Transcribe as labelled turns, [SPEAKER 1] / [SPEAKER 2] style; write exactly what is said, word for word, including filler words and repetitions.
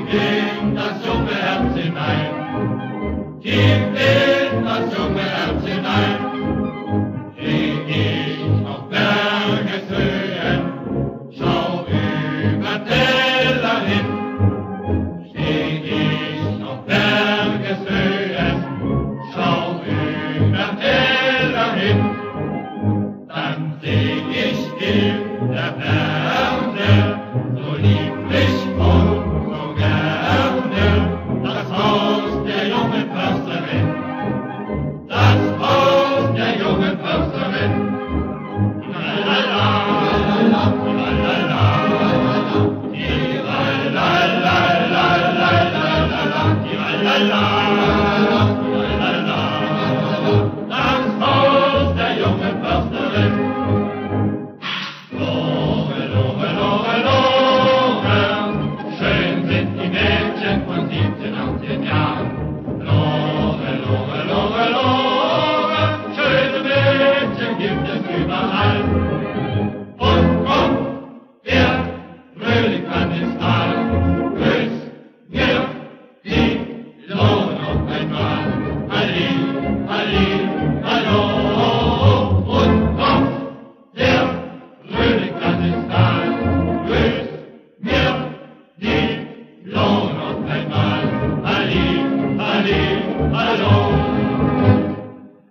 [SPEAKER 1] in das junge Herz hinein, tief in das junge Herz hinein, steh ich auf Bergeshöhen, schau über Täler hin, steh ich auf Bergeshöhen, schau über Täler hin, dann seh ich in der Ferne, so lieblich und so gerne, das Haus der jungen Försterin, das Haus der jungen Försterin. Lalalala, lalalala, lalalala, lalalala, lalalala, lalalala.